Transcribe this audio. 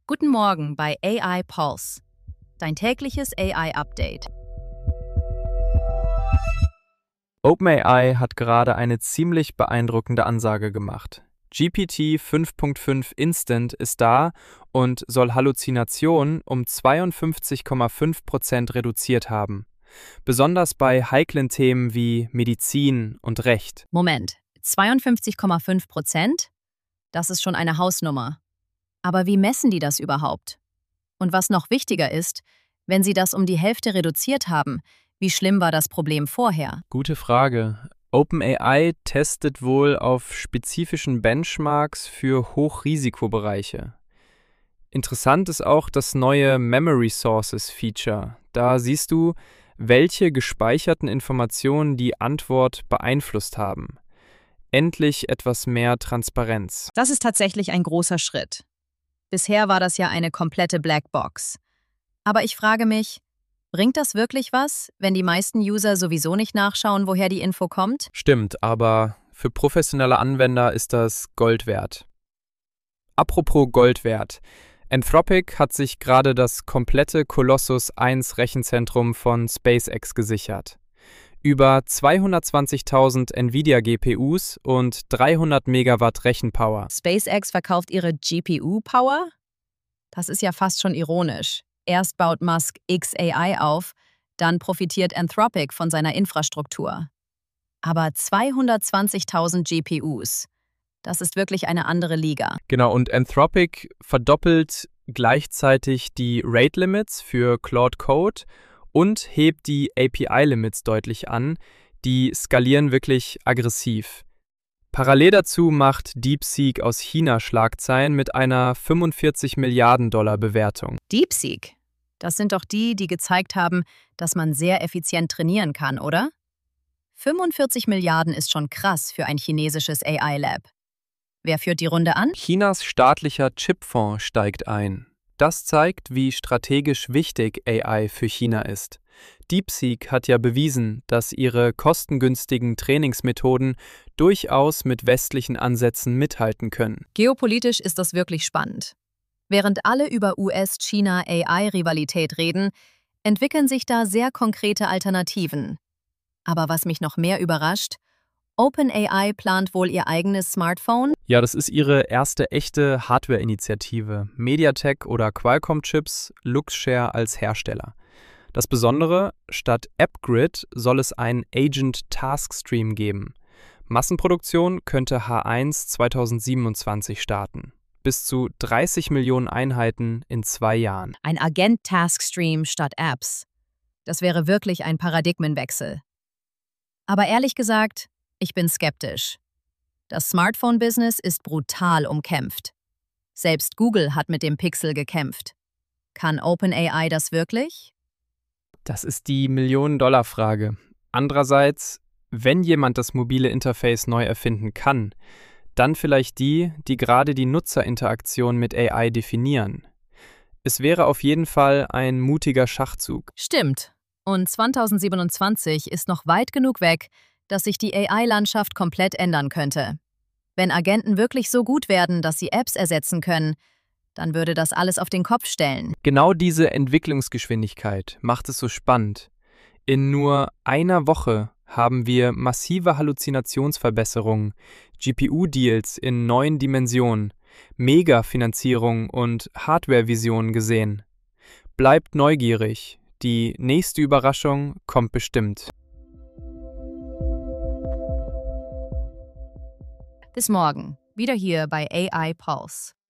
Guten Morgen bei AI Pulse, dein tägliches AI-Update. OpenAI hat gerade eine ziemlich beeindruckende Ansage gemacht. GPT 5.5 Instant ist da und soll Halluzinationen um 52,5% reduziert haben. Besonders bei heiklen Themen wie Medizin und Recht. Moment, 52,5%? Das ist schon eine Hausnummer. Aber wie messen die das überhaupt? Und was noch wichtiger ist, wenn sie das um die Hälfte reduziert haben, wie schlimm war das Problem vorher? Gute Frage. OpenAI testet wohl auf spezifischen Benchmarks für Hochrisikobereiche. Interessant ist auch das neue Memory Sources Feature. Da siehst du, welche gespeicherten Informationen die Antwort beeinflusst haben. Endlich etwas mehr Transparenz. Das ist tatsächlich ein großer Schritt. Bisher war das ja eine komplette Blackbox. Aber ich frage mich, bringt das wirklich was, wenn die meisten User sowieso nicht nachschauen, woher die Info kommt? Stimmt, aber für professionelle Anwender ist das Gold wert. Apropos Gold wert. Anthropic hat sich gerade das komplette Colossus 1 Rechenzentrum von SpaceX gesichert. Über 220.000 Nvidia-GPUs und 300 Megawatt Rechenpower. SpaceX verkauft ihre GPU-Power? Das ist ja fast schon ironisch. Erst baut Musk xAI auf, dann profitiert Anthropic von seiner Infrastruktur. Aber 220.000 GPUs, das ist wirklich eine andere Liga. Genau, und Anthropic verdoppelt gleichzeitig die Rate-Limits für Claude Code und hebt die API-Limits deutlich an. Die skalieren wirklich aggressiv. Parallel dazu macht DeepSeek aus China Schlagzeilen mit einer 45 Milliarden Dollar Bewertung. DeepSeek, das sind doch die, die gezeigt haben, dass man sehr effizient trainieren kann, oder? 45 Milliarden ist schon krass für ein chinesisches AI-Lab. Wer führt die Runde an? Chinas staatlicher Chipfonds steigt ein. Das zeigt, wie strategisch wichtig AI für China ist. DeepSeek hat ja bewiesen, dass ihre kostengünstigen Trainingsmethoden durchaus mit westlichen Ansätzen mithalten können. Geopolitisch ist das wirklich spannend. Während alle über US-China-AI-Rivalität reden, entwickeln sich da sehr konkrete Alternativen. Aber was mich noch mehr überrascht, OpenAI plant wohl ihr eigenes Smartphone? Ja, das ist ihre erste echte Hardware-Initiative. MediaTek oder Qualcomm-Chips, Luxshare als Hersteller. Das Besondere, statt AppGrid soll es einen Agent-Task-Stream geben. Massenproduktion könnte H1 2027 starten. Bis zu 30 Millionen Einheiten in 2 Jahren. Ein Agent-Task-Stream statt Apps. Das wäre wirklich ein Paradigmenwechsel. Aber ehrlich gesagt, ich bin skeptisch. Das Smartphone-Business ist brutal umkämpft. Selbst Google hat mit dem Pixel gekämpft. Kann OpenAI das wirklich? Das ist die Millionen-Dollar-Frage. Andererseits, wenn jemand das mobile Interface neu erfinden kann, dann vielleicht die, die gerade die Nutzerinteraktion mit AI definieren. Es wäre auf jeden Fall ein mutiger Schachzug. Stimmt. Und 2027 ist noch weit genug weg, dass sich die AI-Landschaft komplett ändern könnte. Wenn Agenten wirklich so gut werden, dass sie Apps ersetzen können, dann würde das alles auf den Kopf stellen. Genau diese Entwicklungsgeschwindigkeit macht es so spannend. In nur einer Woche haben wir massive Halluzinationsverbesserungen, GPU-Deals in neuen Dimensionen, Mega-Finanzierung und Hardware-Visionen gesehen. Bleibt neugierig, die nächste Überraschung kommt bestimmt. Bis morgen, wieder hier bei AI Pulse.